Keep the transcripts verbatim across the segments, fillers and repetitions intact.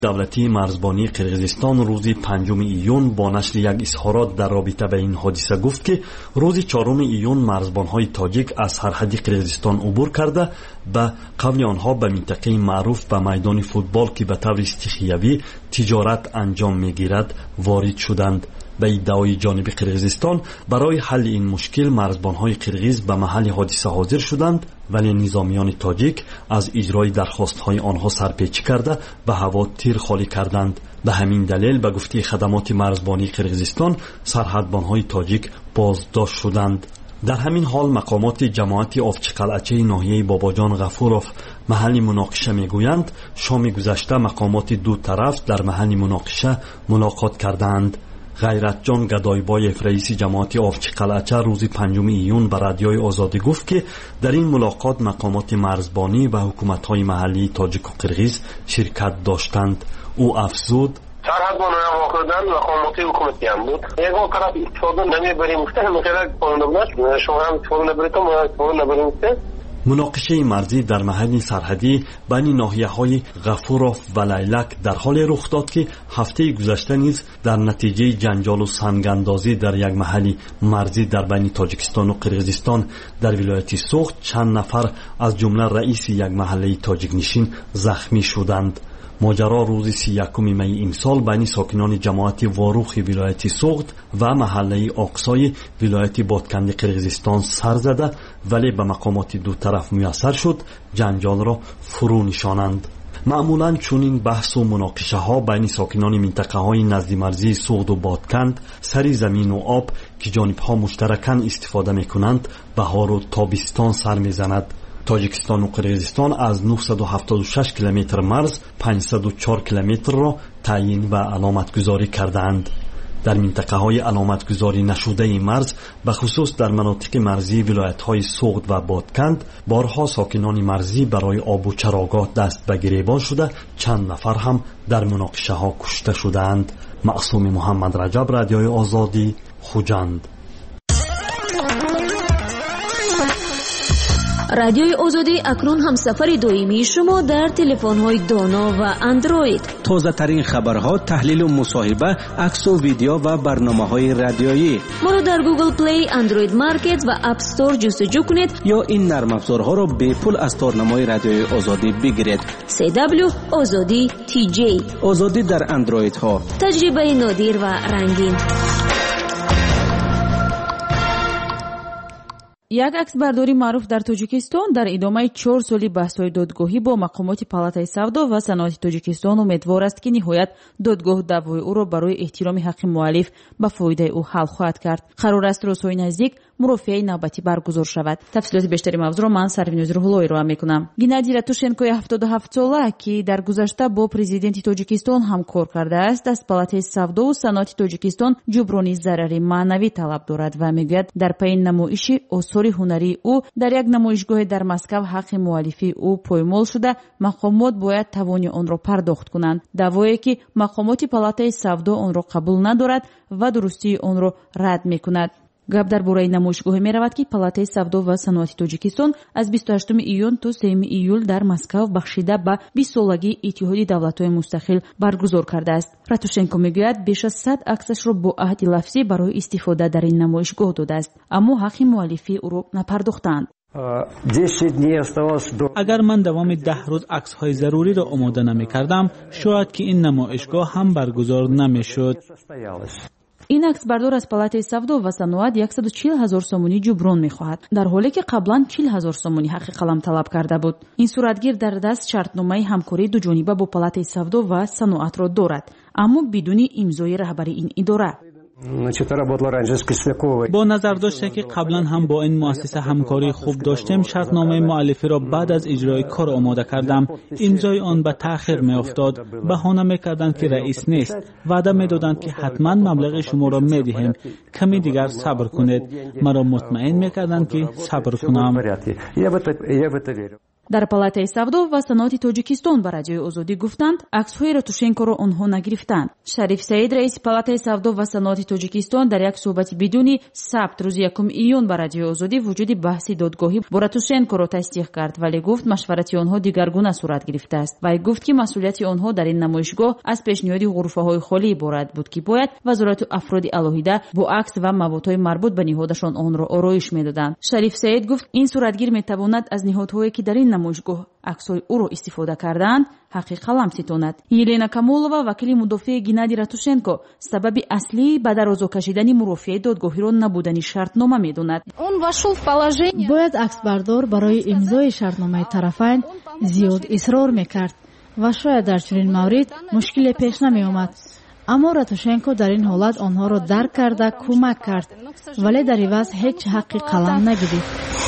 دولتی مرزبانی قرقیزستان روز پنجم ایون با نشر یک اظهارات در رابطه با این حادثه گفت که روز چهارم ایون مرزبانهای تاجیک از سرحد قرقیزستان عبور کرده به قول آنها به منطقه معروف به میدان فوتبال که به طور استخیوی تجارت انجام میگیرد وارد شدند. به ادعای جانب قرقیزستان برای حل این مشکل مرزبانهای قرقیز به محل حادثه حاضر شدند، ولی نظامیان تاجیک از اجرای درخواستهای آنها سرپیچی کرده به هوا تیر خالی کردند. به همین دلیل به گفته خدمات مرزبانی قرقیزستان سرحدبانهای تاجیک بازداشت شدند. در همین حال مقامات جماعت آفچی قلعچه ناحیه باباجان غفوروف محل مناقشه میگویند شام گذشته مقامات دو طرف در محل مناقشه ملاقات کردند. غیرتجان گدایبایف رئیس جماعت آفچی قلعچه روز پنجم ایون به رادیوی آزادی گفت که در این ملاقات مقامات مرزبانی و حکومت‌های محلی تاجیک و قرقیز شرکت داشتند. او افزود: سرحدبان واقعاً مقامات حکومتی هم بود. یک بار طرف استفاده نمیبریم مستهم خیلی قانون نبود. شما هم استفاده نبرید ما استفاده نبریم. مناقشه مرزی در محل سرحدی بین ناحیه‌های غفوروف و لیلک در حال رخ داد که هفته گذشته نیز در نتیجه جنجال و سنگ‌اندازی در یک محل مرزی در بین تاجیکستان و قرقیزستان در ولایت سوخت چند نفر از جمله رئیس یک محله تاجیک نشین زخمی شدند. ماجرا روز سی و یکم می امسال بین ساکنان جماعت واروخ ولایت سوخت و محله آقسای ولایت بادکند قرقیزستان سر زده، ولی به مقامات دو طرف میسر شد جنجال را فرو نشانند. معمولاً چنین بحث و مناقشه ها بین ساکنان منطقه های نزد مرزی سوخت و بادکند سری زمین و آب که جانب ها مشترکاً استفاده می کنند بهار و تابستان سر می زند. تاجیکستان و قرقیزستان از نهصد و هفتاد و شش کیلومتر مرز پانصد و چهار کیلومتر را تعیین و علامت گذاری کردند. در منطقه های علامت گذاری نشده مرز به خصوص در مناطق مرزی ولایت های سوخت و بادکند بارها ساکنان مرزی برای آب و چراگاه دست به گریبان شده، چند نفر هم در مناقشه ها کشته شدند. معصوم محمد رجب، رادیوی آزادی، خوجند. رادیوی آزادی اکنون هم سفر دائمی شما در تلفن‌های دانا و اندروید. تازه ترین خبرها، تحلیل و مصاحبه، عکس و ویدیو و برنامه‌های رادیویی. ما را در گوگل پلی، اندروید مارکت و اپ استور جستجو کنید یا این نرم افزارها را به پول از تارنمای رادیوی آزادی بگیرید. سی دبلیو آزادی تی جی. آزادی در اندروید ها. تجربه نادر و رنگین. یک عکسبرداری معروف در تاجیکستان در ادامه چهار سالی بحث‌های دادگاهی با مقامات پالاتای سودا و صنعت تاجیکستان امیدوار است که نهایت دادگاه دعوای او را برای احترام حق مؤلف به فایده او حل خواهد کرد. قرار است روزهای نزدیک مرافعه نوبتی برگزار شود. تفصیلات بیشتری موضوع را من سروینوز روحلوی رو میکنم. گنادی ратушенко هفتاد و هفت ساله که در گذشته با پرزیدنت تاجیکستان همکار کرده است، از پالاتای سودا و صنعت تاجیکستان جبرانی ضرر معنوی طلب دارد و میگوید در پی نمایش آثار هنری او در یک نمایشگاه در مسکو حق مؤلفی او پایمال شده، مقامات باید توان آن را پرداخت کنند. دعوایی که مقامات پالاتای سودا آن را قبول ندارد و درستی آن را رد میکند. گپ در باره نمایشگاه می رود که پالاتای سودا و صنعت تاجیکستان از بیست و هشتم ایون تا سوم ایول در مسکو بخشیده به بیست سالگی اتحادیه دولت‌های مستقل برگزار کرده است. ратушенко میگوید بیش از صد عکسش را با عهد لفظی برای استفاده در این نمایشگاه داده است، اما حق مؤلفی او را نپرداختند. اگر من دوام ده روز عکس های ضروری را آماده نمی کردم، شاید که این نمایشگاه هم برگزار نمی شد. این عکس بردار از پالاتای سودا و صنعت صد و چهل هزار سومونی جبران می‌خواهد، در حالی که قبلا چهل هزار سومونی حق قلم طلب کرده بود. این صورتگیر در دست شرطنامه همکاری دو جانبه با پالاتای سودا و صنعت را دارد، اما بدون امضای رهبر این اداره. با نظر داشته که قبلا هم با این مؤسسه همکاری خوب داشتیم، شرطنامه مؤلفی را بعد از اجرای کار آماده کردم. امضای آن به تأخیر می افتاد. بهانه می کردند که رئیس نیست. وعده می دادند که حتما مبلغ شما را می دهیم، کمی دیگر صبر کنید. مرا مطمئن می کردند که صبر کنم. дар палатаи савдо ва саноати тоҷикистон ба радиои озодӣ гуфтанд аксҳои ратушенкоро онҳо нагирифтанд. шариф саид раиси палатаи савдо ва саноати тоҷикистон дар як суҳбати бидуни сабт рӯзи якум июн ба радиои озодӣ вуҷуди баҳси додгоҳӣ бо ратушенкоро тасдиқ кард, вале гуфт машварати онҳо дигаргуна сурат гирифтааст. вай гуфт ки масъулияти онҳо дар ин намоишгоҳ аз пешниҳоди ғурфаҳои холӣ иборат буд ки бояд вазорату афроди алоҳида бо акс ва маводҳои марбут ба ниҳодашон онро ороиш медоданд. шариф саид гуфт ин суратгир метавонад аз ниҳодҳое ки дар ин намоишгоҳ аксҳои ӯро истифода кардаанд ҳаққи қалам ситонад. елена камолова, вакили мудофиъи Геннадий Ратушенко, сабаби аслии ба дарозо кашидани мурофиаи додгоҳиро набудани шартнома медонад. бояд аксбардор барои имзои шартномаи тарафайн зиёд исрор мекард ва шояд дар чунин маврид мушкиле пеш намеомад. аммо Ратушенко дар ин ҳолат онҳоро дарк карда кӯмак кард, вале дар иваз ҳеҷ ҳаққи қалам нагирифт.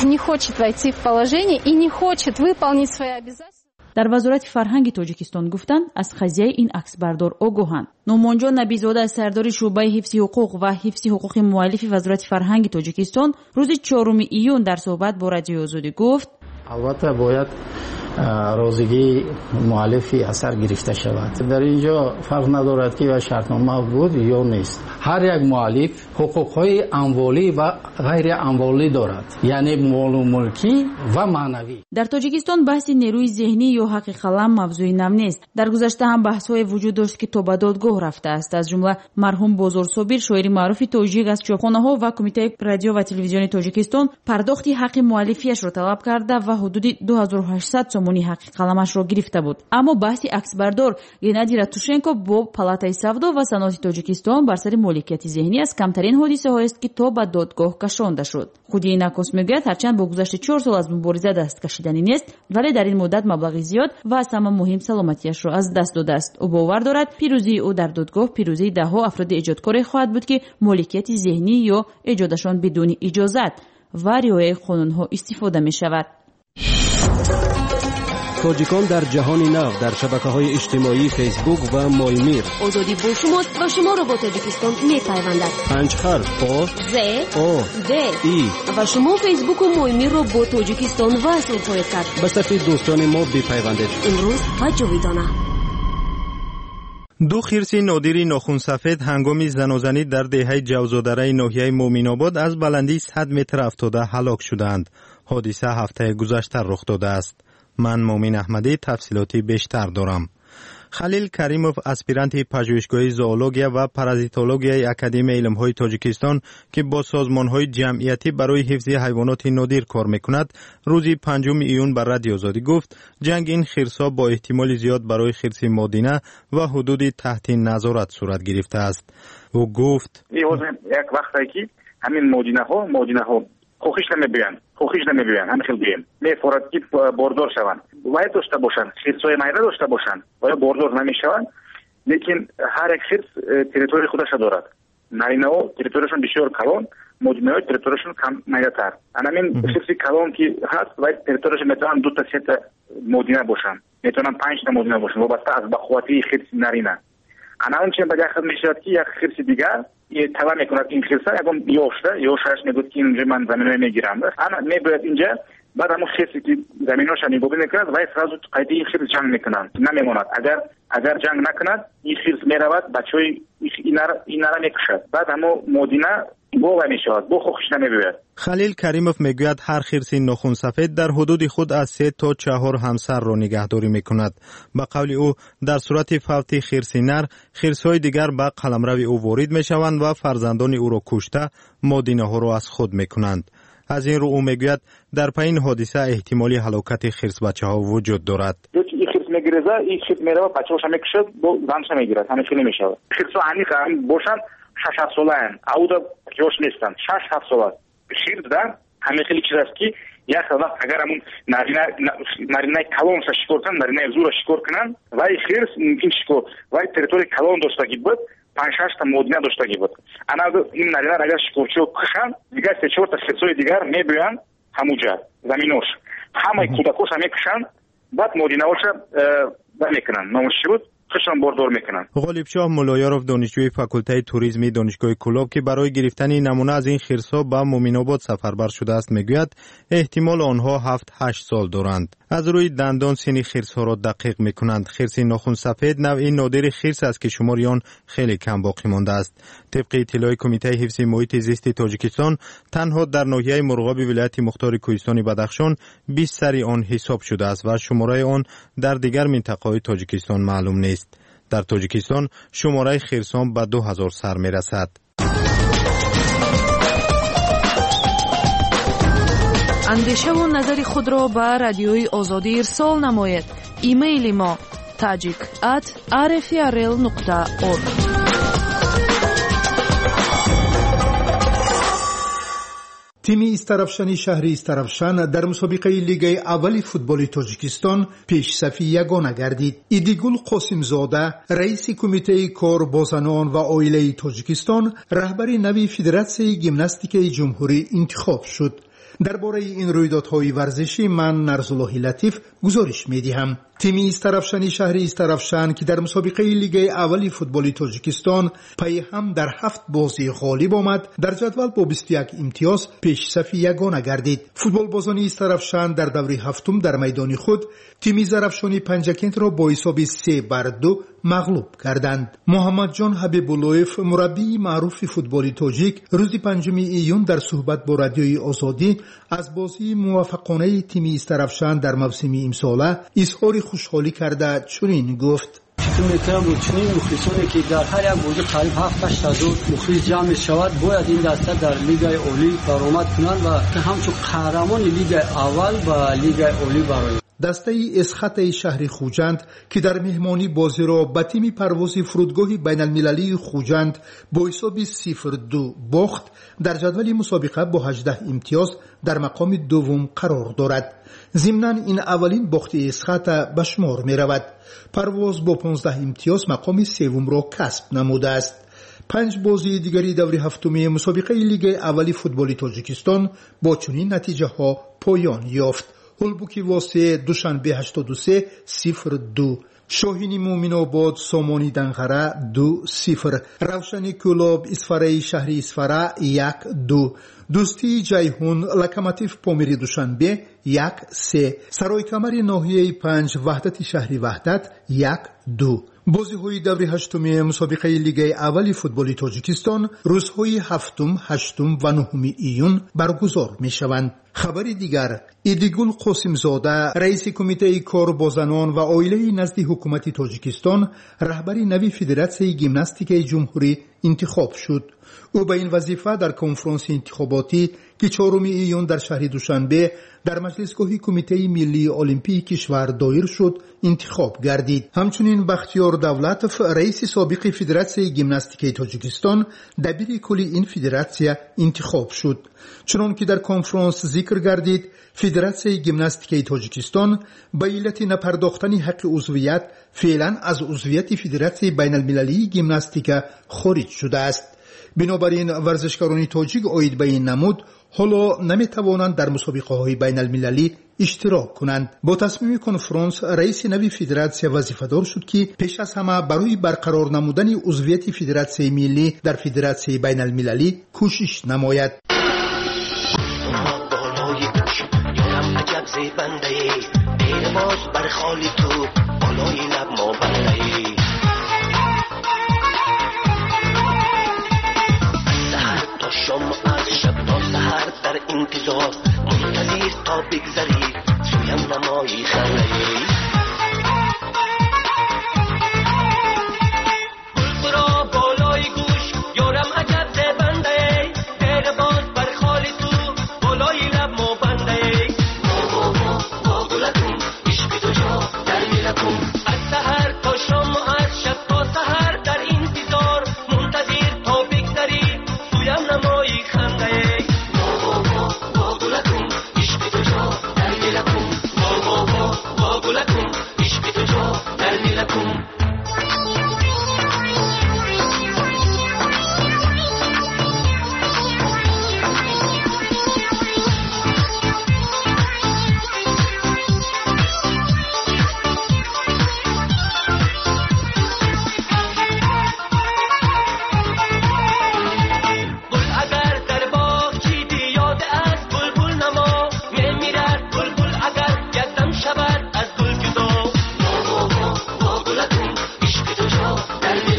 дар вазорати фарҳанги тоҷикистон гуфтанд аз қазияи ин аксбардор огоҳанд. номонҷо набизода аз сардори шуъбаи ҳифзи ҳуқуқ ва ҳифзи ҳуқуқи муаллифи вазорати фарҳанги тоҷикистон рӯзи чоруми июн дар суҳбат бо радиои озодӣ гуфт: албатта бояд розигии муаллифи асар гирифта шавад. дар инҷо фарқ надорад ки ва шартнома буд ё нест. ҳар як муаллиф ҳуқуқҳои амволӣ ва ғайри амволӣ дорад, яъне молу мулкӣ ва маънавӣ. дар тоҷикистон баҳси нерӯи зеҳнӣ ё ҳаққи қалам мавзӯи нав нест. дар гузашта ҳам баҳсҳое вуҷуд дошт ки то ба додгоҳ рафтааст. аз ҷумла марҳум Бозор Собир, шоири маъруфи тоҷик, аз чопхонаҳо ва кумитаи радио ва телевизиони Тоҷикистон пардохти ҳаққи муаллифиашро талаб карда ва ҳудуди ду ҳазору ҳаштсад сомони ҳаққи қаламашро гирифта буд. аммо баҳси аксбардор Геннадий Ратушенко бо палатаи савдо ва саноати Тоҷикистон бар сари моликияти зеҳнӣ аз камтарин ҳодисаҳоест ки то ба додгоҳ кашонда шуд. худи инакос мегӯяд ҳарчанд бо гузашти чор сол аз мубориза даст кашиданӣ нест, вале дар ин муддат маблағи зиёд ва аз ҳама муҳим саломатиашро аз даст додааст. ӯ бовар дорад пирӯзии ӯ дар додгоҳ пирӯзии даҳҳо афроди эҷодкоре хоҳад буд ки моликияти зеҳнӣ ё эҷодашон бидуни иҷозат ва риояи қонунҳо истифода мешавад. тоҷикон дар ҷаҳони нав дар шабакаҳои иҷтимоӣ фейсбук ва молмир. озодӣ бо шумост ва шуморо бо тоҷикистон мепайвандад. панҷ харф о з о д и ва шумо фейсбуку молмирро бо тоҷикистон васл хоҳед кард. ба сафи дӯстони мо бипайвандед. имрӯз ва ҷовидона. ду хирси нодири нохунсафед ҳангоми занозанӣ дар деҳаи ҷавзодараи ноҳияи Муъминобод аз баландии сад метр афтода ҳалок шуданд. ҳодиса ҳафтаи гузашта рух додааст. ман Муъмин Аҳмадӣ тафсилоти бештар дорам. халил каримов, аспиранти пажӯҳишгоҳи зоология ва паразитологияи Академияи илмҳои Тоҷикистон ки бо созмонҳои ҷамъиятӣ барои ҳифзи ҳайвоноти нодир кор мекунад, рӯзи панҷуми июн ба радиои Озодӣ гуфт ҷанги ин хирсҳо бо эҳтимоли зиёд барои хирси модина ва ҳудуди таҳти назорат сурат гирифтааст. ӯ гуфт: як вақте ки ҳамин модинаҳо модинаҳо خواهش نمی‌بینن خواهش نمی‌بینن همین خیلی بیم می‌فرض که باردار شوند باید داشته باشند خرس‌های مایده داشته باشند باید باردار نمی‌شوند لیکن هر یک خرس تریتوری خودش دارد نارینه‌ها تریتوریشون بسیار کلان مجموعه تریتوریشون کم مایده‌تر همین خرس کلان که هست باید تریتوریش میتونن دو تا سه تا مدینه باشن میتونن پنج تا مدینه باشن وابسته از بخواتی خرس نارینه انا اون چند بجای خود میشود که یک خرس دیگر یه طلب میکند این خرسه اگم یوشته یوشش میگوید که اینجا من زمینه میگیرم انا میباید اینجا بعد همون خرسی که زمیناش میگوید میکند و سرازو قیدی این خرس جنگ میکنند نمیماند اگر اگر جنگ نکند این خرس میرود بچهای اینا را میکشد بعد همون مدینه بوغ میشود بو خوش نمیباید. خلیل کریموف میگوید هر خرس ناخن سفید در حدود خود از سه تا چهار همسر را نگهداری میکند. به قول او در صورت فوت خرس نر خرس‌های دیگر به قلمرو او وارد میشوند و فرزندان او را کشته مادینه ها را از خود میکنند. از این رو او میگوید در پایین حادثه احتمالی هلاکت خرس بچه ها وجود دارد. این خرس میگیره این خرس میره و بچه هاش میکشه با زنش میگیره همین خیلی میشه. خرس عنیق باشن شش هفت ساله هستند. اودا جوش نیستند. شش هفت ساله. خرس در همین خیلی چیز است که یک وقت اگر همون نارینه نارینه کلان را شکار کنن نارینه زور را شکار کنن و این خرس ممکن شکار و این تریتوری کلان داشته بود پنج شش تا مدینه داشته بود. انا این نارینه اگر شکارچی کشن دیگه سه چهار تا خرسای دیگر میبرن همونجا زمینوش همه کودکوش هم میکشن بعد مدینه‌اش میکنن نامش بود خودشان باردار میکنن. غالبشاه مولایارов دانشجوی فاکولته توریسمی دانشگاه کلاب که برای گرفتن نمونه از این خرس‌ها به مومن‌آباد سفربر شده است میگوید احتمال آنها هفت هشت سال دارند. از روی دندان سن خرس‌ها را دقیق میکنند. خرس ناخن سفید نوعی نادر خرس است که شمار آن خیلی کم باقی مانده است. طبق اطلاع کمیته حفظ محیط زیست تاجیکستان تنها در ناحیه مرغاب ولایت مختار کوهستان بدخشان بیست سری آن حساب شده است و شماره آن در دیگر منطقه‌های تاجیکستان معلوم نیست. در تاجیکستان شماره خرسان به دو هزار سر میرسد. اندیشه و نظر خود را به رادیوی آزادی ارسال نمایید. ایمیل ما tajik at r f r l nokta org. تیم استرافشانی شهری استرافشان در مسابقه لیگ اول فوتبال تاجیکستان پیشصفی یگانه گردید. ایدیگول قاسمزاده رئیس کمیته کار با زنان و عائله تاجیکستان رهبر نوی فدراسیون ژیمناستیک جمهوری انتخاب شد. درباره این رویدادهای ورزشی من نرزالله لطیف گزارش می‌دهم. تیم استرافشانی شهری استرافشان که در مسابقه لیگ اول فوتبال تاجیکستان پی هم در هفت بازی غالب آمد در جدول با بیست و یک امتیاز پیشصفی یگانه گردید. فوتبال بازان استرافشان در دوره هفتم در میدان خود تیم زرافشانی پنجکент را با حساب سه بر دو مغلوب کردند. محمد جان حبیب‌اللهیف مربی معروف فوتبال تاجیک روز پنجم ایون در صحبت با رادیوی آزادی از بازی موفقانه تیم استرافشان در موسم امساله اظهار خوشحالی کرده چنین گفت: فکر میکنم با چنین مخلصانی که در هر یک بازی قریب هفت هشت هزار مخلص جمع شود باید این دسته در لیگ اولی برآمد کنند و همچون قهرمان لیگ اول و لیگ اولی برآیند. دسته اسخط شهر خوجند که در مهمانی بازی را به تیم پرواز فرودگاه بین المللی خوجند با حساب صفر دو باخت در جدول مسابقه با هجده امتیاز در مقام دوم قرار دارد. ضمناً این اولین باخت اسخط به شمار می رود. پرواز با پانزده امتیاز مقام سوم را کسب نموده است. پنج بازی دیگری دوره هفتمی مسابقه لیگ اولی فوتبال تاجیکستان با چنین نتیجه ها پایان یافت. هلبوکی واسه دوشنبه هشتاد و سه صفر دو، شاهینی مومن‌آباد سامانی دنغره دو صفر، روشنی کلاب اسفره شهری اسفره یک دو، دوستی جیهون لکماتیف پامیری دوشنبه یک سه، سرای کمری ناحیه پنج وحدت شهری وحدت یک دو. بازی های دوره هشتمی مسابقه لیگ اولی فوتبال تاجیکستان روزهای هفتم، هشتم و نهم ایون برگزار می شوند. خبر دیگر، ایدیگول قاسمزاده رئیس کمیته کار با زنان و عائله نزد حکومت تاجیکستان رهبر نوی فدراسیون ژیمناستیک جمهوری انتخاب شد. او به این وظیفه در کنفرانس انتخاباتی که چهارم ایون در شهر دوشنبه در مجلسگاه کمیته ملی المپیک کشور دایر شد انتخاب گردید. همچنین بختیار دولتوف رئیس سابق فدراسیون ژیمناستیک تاجیکستان دبیر کلی این فدراسیون انتخاب شد. چنان که در کنفرانس ذکر گردید فدراسیون ژیمناستیک تاجیکستان به علت نپرداختن حق عضویت فعلا از عضویت فدراسیون بین المللی ژیمناستیک خارج شده است. بنابراین ورزشکاران تاجیک عاید به این نمود حالا نمیتوانند در مسابقه های بین المللی اشتراک کنند. با تصمیم کنفرانس رئیس نوی فدراسیون وظیفه‌دار شد که پیش از همه برای برقرار نمودن عضویت فدراسیون ملی در فدراسیون بین المللی کوشش نماید. انتظار منتظر تا بگذری سویم نمایی خلایی برا بالای گوش یارم عجب زبنده دیر باز بر خالی تو بالای لب مو بنده مو مو مو مو گلکم عشق تو جا در میلکم از سهر تا شام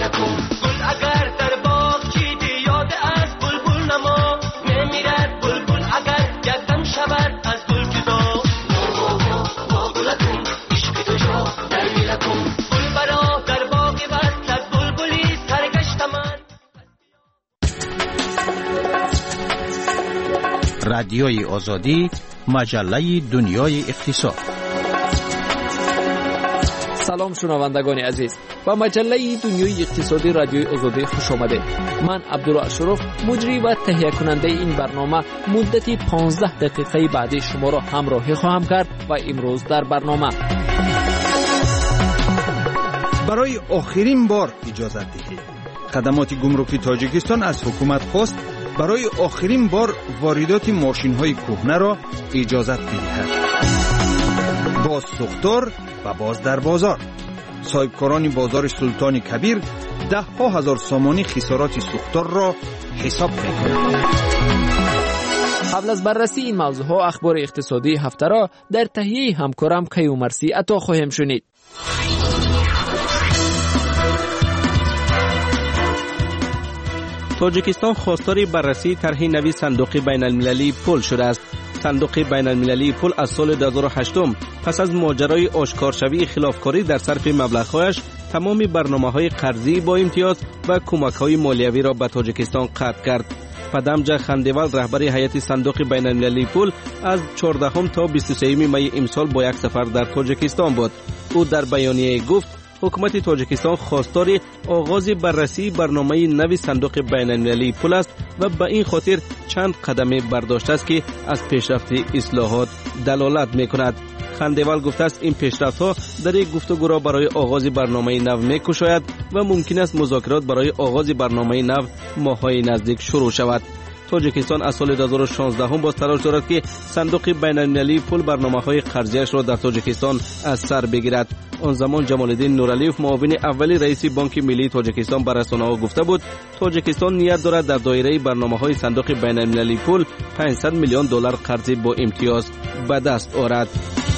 لکم گل اگر در باغ چیدی یاد از بلبل نما نمیرد بلبل اگر یکدم شود از گل جدا با گلکم عشق تو جا در میلکم گل برا در باغ بست از بلبلی سرگشتم من. رادیوی آزادی، مجله دنیای اقتصاد. سلام شنوندگان عزیز، با مجله دنیای اقتصادی رادیوی آزادی خوش آمدید. من عبدالله اشرف، مجری و تهیه کننده این برنامه، مدتی پانزده دقیقه بعدی شما را همراهی خواهم کرد و امروز در برنامه برای آخرین بار اجازت دهید خدمات گمرکی تاجیکستان از حکومت خواست برای آخرین بار واردات ماشین‌های کهنه را اجازت بدهد. باز سوختار و باز در بازار. صاحبکاران بازار سلطان کبیر ده ها هزار سامانی خسارات سوختار را حساب می‌کنند. قبل از بررسی این موضوع ها اخبار اقتصادی هفته را در تهیه همکارم کیومرثی عطا خواهیم شنید. تاجیکستان خواستار بررسی طرح نوی صندوق بین المللی پول شده است. صندوق بین المللی پول از سال دو هزار و هشت پس از ماجرای آشکارشوی خلافکاری در صرف مبلغ‌هایش تمام برنامه‌های قرضی با امتیاز و کمک‌های مالیوی را به تاجیکستان قطع کرد. پدامجا خندیوال رهبر هیئت صندوق بین المللی پول از چهاردهم تا بیست و سوم می امسال با یک سفر در تاجیکستان بود. او در بیانیه گفت حکومت تاجیکستان خواستار آغاز بررسی برنامه نوی صندوق بین المللی پول است و به این خاطر چند قدم برداشته است که از پیشرفت اصلاحات دلالت می‌کند. خندیوال گفته است این پیشرفت‌ها در یک گفتگو را برای آغاز برنامه نو می‌کشاید و ممکن است مذاکرات برای آغاز برنامه نو ماه‌های نزدیک شروع شود. تاجیکستان از سال دو هزار و شانزده هم باز تلاش دارد که صندوق بین المللی پول برنامه‌های قرضیش را در تاجیکستان از سر بگیرد. آن زمان جمال الدین نورعلیوف معاون اولی رئیس بانک ملی تاجیکستان به رسانه‌ها گفته بود تاجیکستان نیت دارد در دایره برنامه‌های صندوق بین المللی پول پانصد میلیون دلار قرض با امتیاز به دست آورد.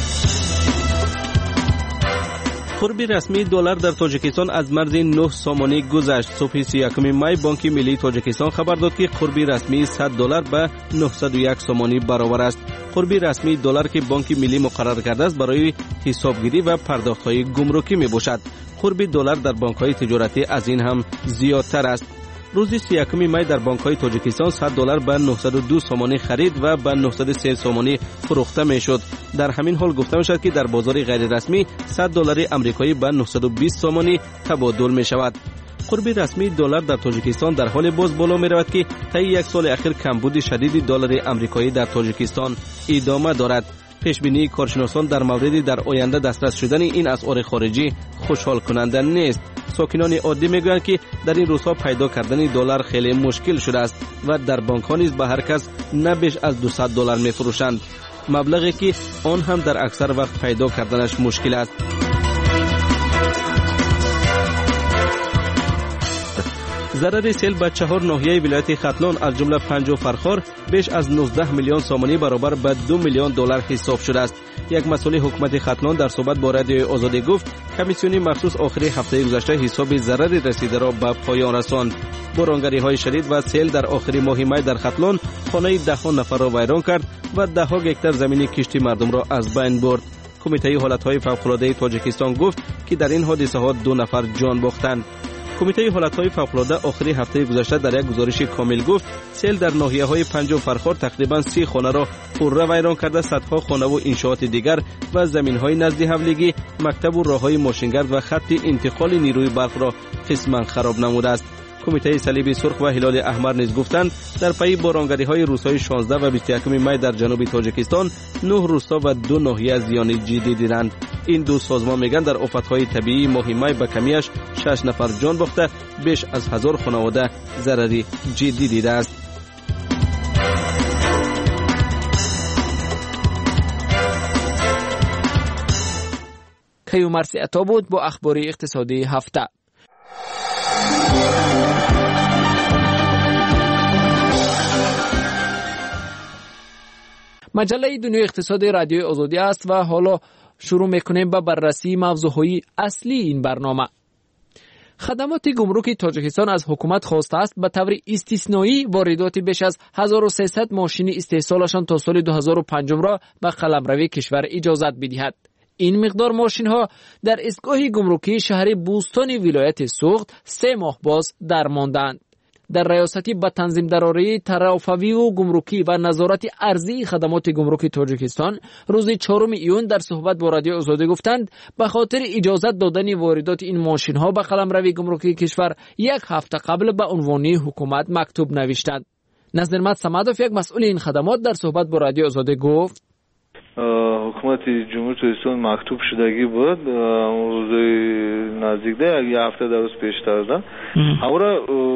قرب رسمی دلار در تاجیکستان از مرز نه سامانی گذشت. صبح سی و یکم می بانک ملی تاجیکستان خبر داد که قرب رسمی صد دلار به نهصد و یک سامانی برابر است. قرب رسمی دلار که بانک ملی مقرر کرده است برای حسابگیری و پرداخت‌های گمرکی میباشد. قرب دلار در بانک‌های تجارتی از این هم زیادتر است. روز سی و یکم می در بانک‌های تاجیکستان صد دلار به نهصد و دو سامانی خرید و به نهصد و سه سامانی فروخته میشد. در همین حال گفته میشد که در بازار غیر رسمی صد دلار آمریکایی به نهصد و بیست سامانی تبادل می شود. قرب رسمی دلار در تاجیکستان در حال باز بالا می رود که طی یک سال اخیر کمبود شدید دلار آمریکایی در تاجیکستان ادامه دارد. پیشبینی کارشناسان در مورد در آینده دسترس شدن این اسعار خارجی خوشحال کننده نیست. ساکنان عادی میگویند که در این روزها پیدا کردن دلار خیلی مشکل شده است و در بانک ها نیز به هر کس نه بیش از دویست دلار میفروشند، مبلغی که آن هم در اکثر وقت پیدا کردنش مشکل است. ضرر سیل به چهار ناحیه ولایت ختلان از جمله پنج فرخار بیش از نوزده میلیون سامانی برابر به دو میلیون دلار حساب شده است. یک مسئول حکومت ختلان در صحبت با رادیوی آزادی گفت کمیسیون مخصوص آخری هفته گذشته حساب ضرر رسیده را به پایان رساند. بارانگری‌های شدید و سیل در آخرین ماه می در ختلان خانه ده ها نفر را ویران کرد و ده ها هکتار زمین کشتی مردم را از بین برد. کمیته حالت‌های فوق‌العاده تاجیکستان گفت که در این حادثه ها دو نفر جان باختند. کمیته حالت‌های فوق‌العاده آخری هفته گذشته در یک گزارش کامل گفت سیل در ناحیه‌های پنج و فرخار تقریباً سی خانه را پرره ویران کرده، صدها خانه و انشاءات دیگر و زمین‌های نزد حولیگی، مکتب و راه‌های ماشینگرد و خط انتقال نیروی برق را قسماً خراب نموده است. کمیته صلیب سرخ و هلال احمر نیز گفتند در پی بارانگری‌های روزهای شانزده و بیست و یکم می در جنوب تاجیکستان نه روستا و دو ناحیه زیان جدی دیدند. این دو سازمان میگن در آفت‌های طبیعی ماه می به کمیش شش نفر جان باخته، بیش از هزار خانواده ضرری جدی دیده است. کیومرثی عطا بود با اخبار اقتصادی هفته. مجله دنیای اقتصادی رادیوی آزادی است و حالا شروع میکنیم با بررسی موضوعهای اصلی این برنامه. خدمات گمرک تاجیکستان از حکومت خواسته است به طور استثنایی واردات بیش از هزار و سیصد ماشین استحصالشان تا سال دو هزار و پنج را به قلمروی کشور اجازت بدهد. این مقدار ماشین ها در ایستگاه گمرکی شهر بوستان ولایت سوخت سه ماه باز درماندند. در ریاستی به تنظیم دراری ترافوی و گمرکی و نظارت ارضی خدمات گمرک تاجیکستان روز چهارم ایون در صحبت با رادیو آزادی گفتند به خاطر اجازت دادن واردات این ماشین ها به قلمروی گمرکی کشور یک هفته قبل به عنوان حکومت مکتوب نوشتند. نظرمت صمدوف یک مسئول این خدمات در صحبت با رادیو آزادی گفت حکومت جمهوری تاجیکستان مکتوب شدگی بود روز نزدیک ده یک هفته درست پیشتر ده اورا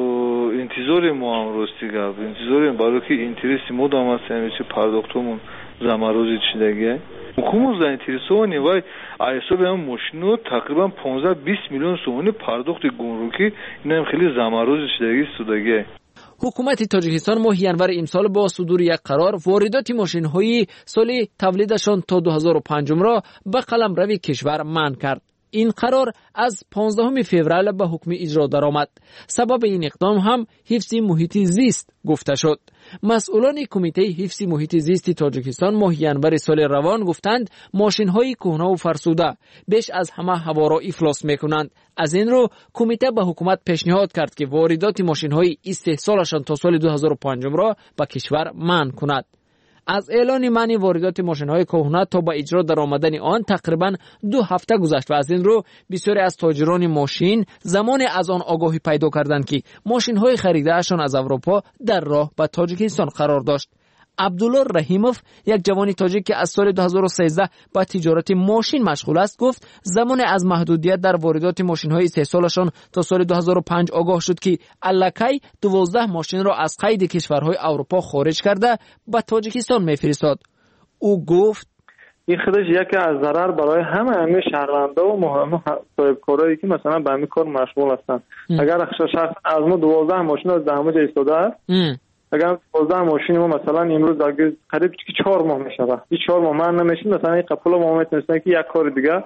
انتظار ما هم راستی گفت انتظار برای که اینترسی ما دام است همیشه پرداختمون زمروزی چیدگیه حکومت در انترسوانی وای ایسا به هم ماشینو تقریبا پانزده بیست میلیون سومونی پرداخت گمرکی این هم خیلی زمروزی چیدگی سودگیه. حکومت تاجیکستان ماه ینور امسال با صدور یک قرار واردات ماشین‌های سال تولیدشان تا دو هزار و پنج را به قلمرو کشور منع کرد. این قرار از پانزدهم فوریه به حکم اجرا درآمد. سبب این اقدام هم حفظ محیط زیست گفته شد. مسئولان کمیته حفظ محیط زیست تاجیکستان ماه ینور سال روان گفتند ماشین‌های کهنه و فرسوده بیش از همه هوا را افلاس می‌کنند. از این رو کمیته به حکومت پیشنهاد کرد که واردات ماشین‌های استحصالشان تا سال دو هزار و پنج را به کشور منع کند. از اعلان منع واردات ماشین‌های کهنه تا به اجرا درآمدن آن تقریبا دو هفته گذشت و از این رو بسیاری از تاجران ماشین زمان از آن آگاهی پیدا کردند که ماشین‌های خریده‌شان از اروپا در راه به تاجیکستان قرار داشت. عبدالله رحیموف یک جوان تاجیک که از سال دو هزار و سیزده با تجارت ماشین مشغول است گفت زمان از محدودیت در واردات ماشین‌های استحصالشان تا سال دو هزار و پنج آگاه شد که الکی دوازده ماشین را از قید کشورهای اروپا خارج کرده به تاجیکستان می‌فرستاد. او گفت این خودش یکی از ضرر برای همه همه شهروندا و مهم صاحبکارایی که مثلا به همین کار مشغول هستند. اگر شخص از ما دوازده ماشین از همه جا ایستاده است اگر دوازده ماشین ما مثلا امروز دیگه قریب که چهار ماه میشه این چهار ماه من نمیشین مثلا این قپل ما میتونستن که یک کار دیگه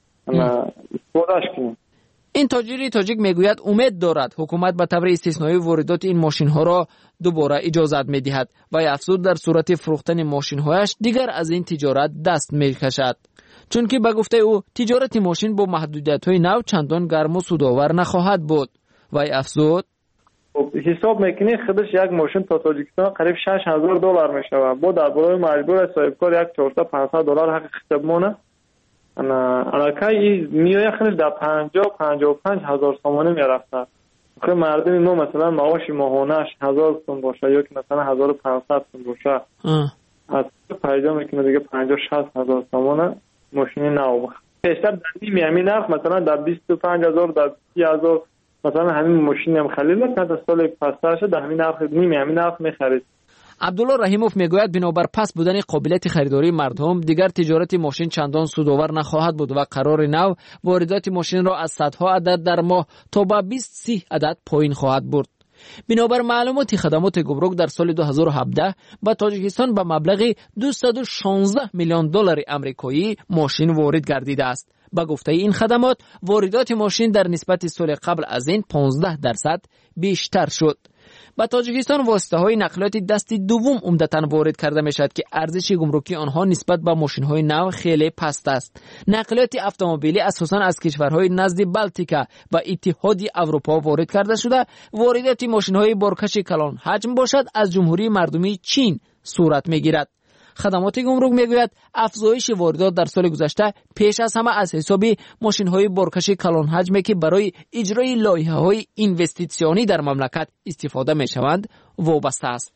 استفادهش کنیم. این تاجری تاجیک میگوید امید دارد حکومت به طور استثنایی واردات این ماشین ها را دوباره اجازت میدهد و افزود در صورت فروختن ماشین هایش دیگر از این تجارت دست میکشد. چون که به گفته او تجارت ماشین با محدودیت های نو چندان گرم و سودآور نخواهد بود. و افزود حساب میکنی خودش یک ماشین تا تاجیکستان قریب شش هزار دلار میشود. با در برای مجبور صاحبکار یک چهارصد پانصد دلار حق حساب مونه. انا الکی میای خودش در پنجاه پنجاه و پنج هزار تومانی میرفته. که مردم ما مثلا معاش ماهانش هزار تومان باشه یا که مثلا هزار و پانصد تومان باشه. از پیدا میکنه دیگه پنجاه شصت هزار تومان ماشین نو. پیشتر در نیمی همین نرخ مثلا در بیست و پنج هزار در سی هزار مثلا همین ماشین هم خلیل است تا سال پسش در همین نرخ نیمی همین نرخ میخرید. عبدالله رحیموف میگوید بنابر پس بودن قابلیت خریداری مردم دیگر تجارت ماشین چندان سودآور نخواهد بود و قرار نو واردات ماشین را از صدها عدد در ماه تا به بیست سی عدد پایین خواهد برد. بنابر معلومات خدمات گمرک در سال دو هزار و هفده به تاجیکستان به مبلغ دویست و شانزده میلیون دلار آمریکایی ماشین وارد گردیده است. با گفته این خدمات واردات ماشین در نسبت سال قبل از این پانزده درصد بیشتر شد. با تاجیکستان واسطه های نقلیات دست دوم عمدتاً وارد کرده می شود که ارزش گمرکی آنها نسبت به ماشین های نو خیلی پست است. نقلیات اتومبیلی اساساً از کشورهای نزد بالتیکا و اتحادیه اروپا وارد کرده شده. واردات ماشین های بارکش کلان حجم باشد از جمهوری مردمی چین صورت می گیرد. خدمات گمرک میگوید افزایش واردات در سال گذشته پیش از همه از حساب ماشین‌های بارکش کلان حجمی که برای اجرای لایحه‌های اینوستیسیونی در مملکت استفاده می‌شوند وابسته است.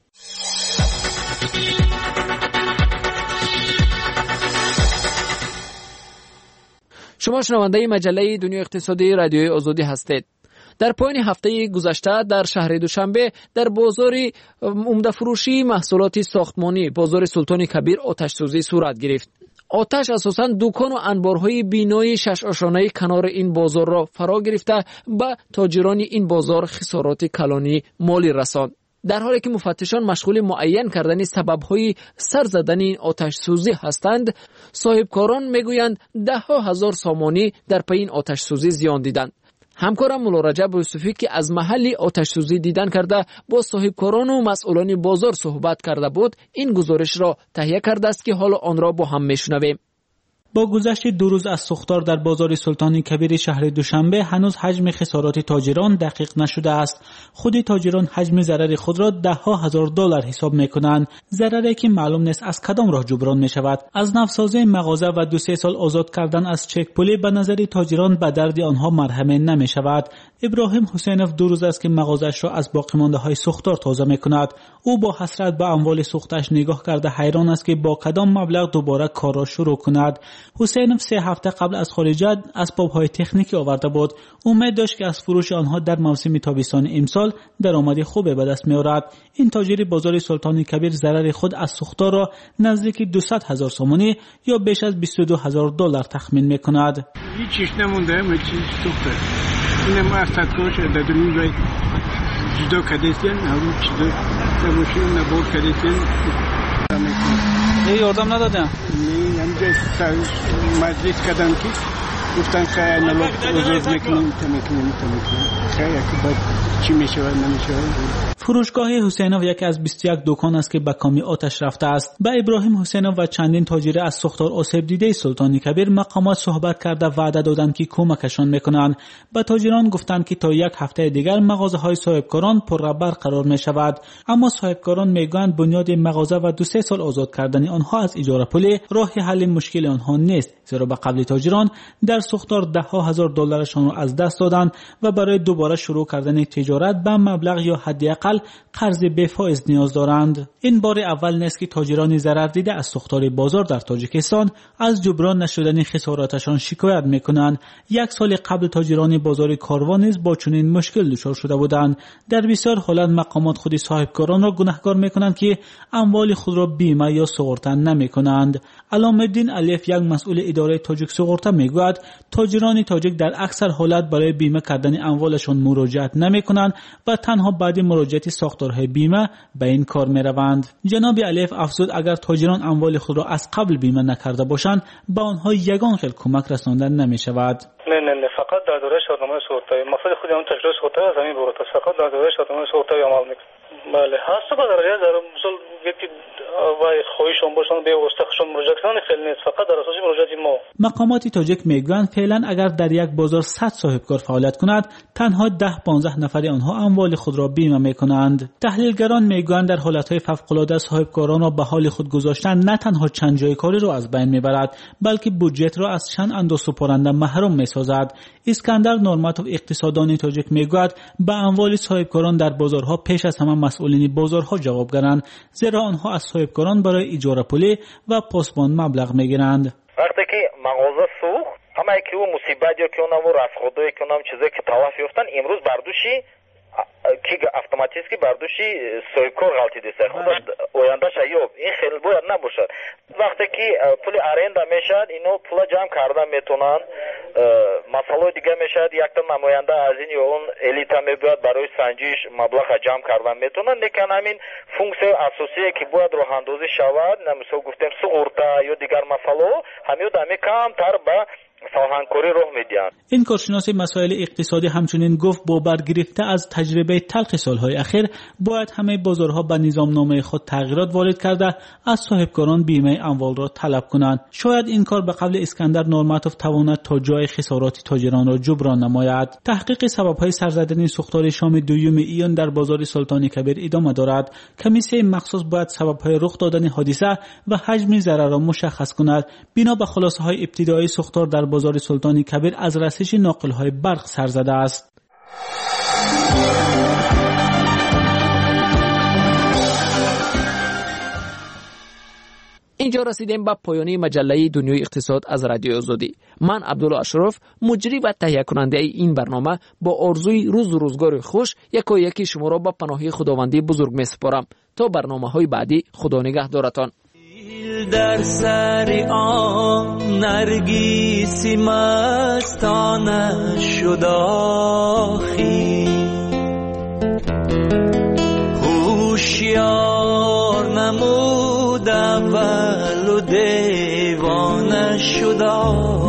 شما شنونده مجله دنیای اقتصادی رادیوی آزادی هستید. در پایان هفته گذشته در شهر دوشنبه در بازار عمده فروشی محصولات ساختمانی بازار سلطان کبیر آتش سوزی صورت گرفت. آتش اساساً دکان و انبارهای بینای شش آشانه کنار این بازار را فرا گرفته به تاجران این بازار خسارات کلانی مالی رساند. در حالی که مفتشان مشغول معین کردن سبب‌های سر زدن این آتش سوزی هستند، صاحبکاران میگویند ده ها هزار سامانی در پی این آتش سوزی زیان دیدند. همکارم مولا رجب یوسفی که از محل آتش سوزی دیدن کرده با صاحبکاران و مسئولان بازار صحبت کرده بود، این گزارش را تهیه کرده است که حالا آن را با هم میشنویم. با گذشت دو روز از سوختار در بازار سلطان کبیر شهر دوشنبه هنوز حجم خسارات تاجران دقیق نشده است. خود تاجران حجم ضرر خود را ده ها هزار دلار حساب میکنند، ضرری که معلوم نیست از کدام راه جبران می شود. از نفسازی مغازه و دو سه سال آزاد کردن از چک پولی به نظر تاجران به درد آنها مرهم نمی شود. ابراهیم حسینوف دو روز است که مغازش را از باقی مانده های سوختار تازه می کند. او با حسرت به اموال سوختش نگاه کرده حیران است که با کدام مبلغ دوباره کار را شروع کند. حسینوف سه هفته قبل از خارجیت اسباب‌های تکنیکی آورده بود. امید داشت که از فروش آنها در موسم تابستان امسال درآمد خوبی به دست می‌آورد. این تاجر بازار سلطان کبیر ضرر خود از سوختار را نزدیک دویست هزار سومانی یا بیش از بیست و دو هزار دلار تخمین می‌کند. هیچ چیز نمونده، همه چیز سوخته. اینم از صدکاش در دنیای جدا کردن، همون چیزا تماشین نبود کردن. ای یاردم ندادن؟ نه، همینجا مجلس کردن که گفتن که نلوک وزارت میکنیم تا میکنیم تا میکنیم که یکی باید چی میشود نمیشود. فروشگاه حسینوف یکی از بیست و یک دکان است که به کامی آتش رفته است. به ابراهیم حسینوف و چندین تاجر از سوختار آسیب دیده سلطان کبیر مقامات صحبت کرده وعده دادند که کمکشان میکنند. به تاجران گفتند که تا یک هفته دیگر مغازه های صاحبکاران پرربر قرار می شود. اما صاحبکاران میگویند بنیاد مغازه و دو سه سال آزاد کردن آنها از اجاره پول راه حل مشکل آنها نیست، زیرا به قبل تاجران در سوختار ده ها هزار دلارشان را از دست دادند و برای دوباره شروع کردن تجارت به مبلغ یا حداقل قرض بفائز نیاز دارند. این بار اول نیست که تاجران ضرر دیده از سوختار بازار در تاجیکستان از جبران نشدن خساراتشان شکایت میکنند. یک سال قبل تاجران بازار کاروان نیز با چنین مشکل دچار شده بودند. در بسیار حالت مقامات خود صاحبکاران را گناهکار میکنند که اموال خود را بیمه یا سوغرتن نمیکنند. علام الدین الیف یک مسئول اداره تاجیک سوغرته میگوید تاجران تاجیک در اکثر حالت برای بیمه کردن اموالشان مراجعت نمیکنند و تنها بعد مراجعت ساختارهای بیمه به این کار میروند. جناب الیف افزود اگر تاجران اموال خود را از قبل بیمه نکرده باشند به آنها یگان خیل کمک رساندن نمیشود. نه نه نه فقط در دوره شادنامه سوختاری مقصد خود اون تجربه سوختاری از همین بابت فقط در دوره شادنامه سوختاری عمل میکنه. بله هست با در در مثلا یکی وای خویشون باشن به واسطهشون مراجعه کنن خیلی نیست، فقط در اساس مراجعه ما. مقامات تاجیک میگویند فعلا اگر در یک بازار صد صاحبکار فعالیت کند تنها ده پانزده نفر آنها اموال خود را بیمه میکنند. تحلیلگران میگویند در حالتهای فوق‌العاده صاحبکاران را به حال خود گذاشتن نه تنها چند جای کاری را از بین میبرد بلکه بودجت را از چند اندازه سپرنده محروم میسازد. اسکندر نورماتوف اقتصاددان تاجیک میگوید به اموال صاحبکاران در بازارها پیش از همه مسئولین بازارها جوابگویند، زیرا آنها از صاحبکاران برای اجاره پولی و پاسبان مبلغ میگیرند. وقتی که مغازه سوخت همه که او مصیبت یا که اونم و رسخودایی که اونم چیزایی که توافی یافتن امروز بردوشی که автоматически بردوشی صاحبکار غلطی دیسته خود آینده شایب این خیلی باید نباشد. وقتی که پول ارنده میشد اینو پول جمع کردن میتونن مسئله دیگه میشد یک تا نماینده از این یا اون الیتا میباید برای سنجش مبلغ جمع کردن میتونن، لیکن همین فونکسیون اساسیه که باید راه اندازی شود نمیشه گفتیم سوغرتا یا دیگر مسئله همین دمی کم تر به ساهنکاری راه میدن. این کارشناس مسائل اقتصادی همچنین گفت با برگرفته از تجربه تلخ سالهای اخیر باید همه بازارها به نظامنامه خود تغییرات وارد کرده از صاحبکاران بیمه اموال را طلب کنند. شاید این کار به قول اسکندر نورماتوف تواند تا جای خسارات تاجران را جبران نماید. تحقیق سبب‌های سرزدن سوختار شام دوم ایون در بازار سلطان کبیر ادامه دارد. کمیسیون مخصوص باید سبب‌های رخ دادن حادثه و حجم ضرر را مشخص کند. بنا به خلاصه‌های ابتدایی سوختار در بازار سلطان کبیر از رسش ناقل‌های برق سر زده است. اینجا رسیدیم به پایانی مجله دنیای اقتصاد از رادیو آزادی. من عبدالله اشرف مجری و تهیه کننده این برنامه با آرزوی روز و روزگار خوش یکا یکی شما را به پناهی خداوندی بزرگ می‌سپارم. تا برنامه‌های بعدی خدا نگهدارتان. در سر آن نرگیسی مستانه شد آخی هوشیار نمود اول و دیوانه شد آخی